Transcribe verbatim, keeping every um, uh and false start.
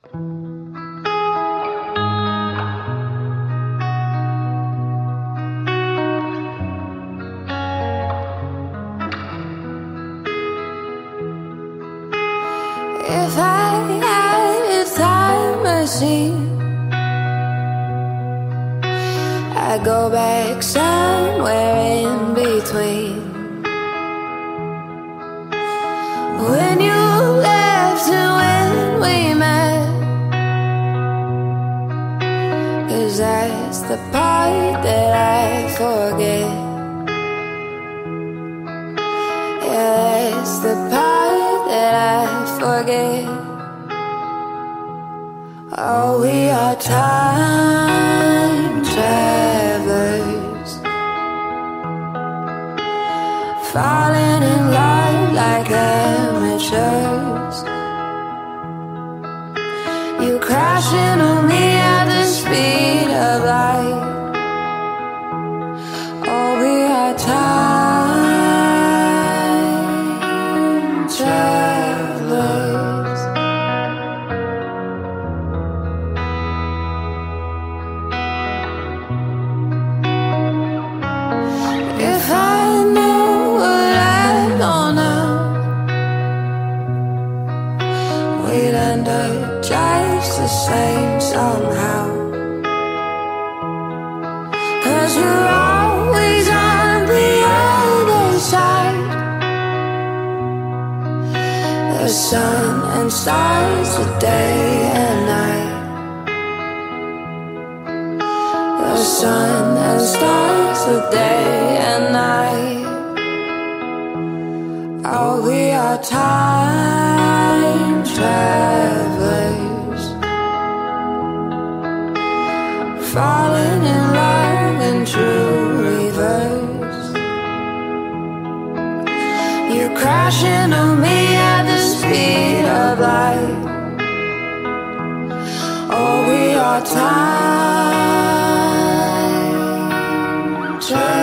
If I had a time machine, I'd go back somewhere in between when you left and when we met, 'cause that's the part that I forget. Yeah, that's the part that I forget. Oh, we are time travelers, falling in love like amateurs. You crashing on me at the speed of light. Oh, we are time travelers. If I knew what I know now, we'd end up just the same somehow. 'Cause you're always on the other side. The sun and stars, the day and night. The sun and stars, the day and night. Oh, we are time travelers, falling in love in true reverse. You're crashing on me at the speed of light. Oh, we are time travelers.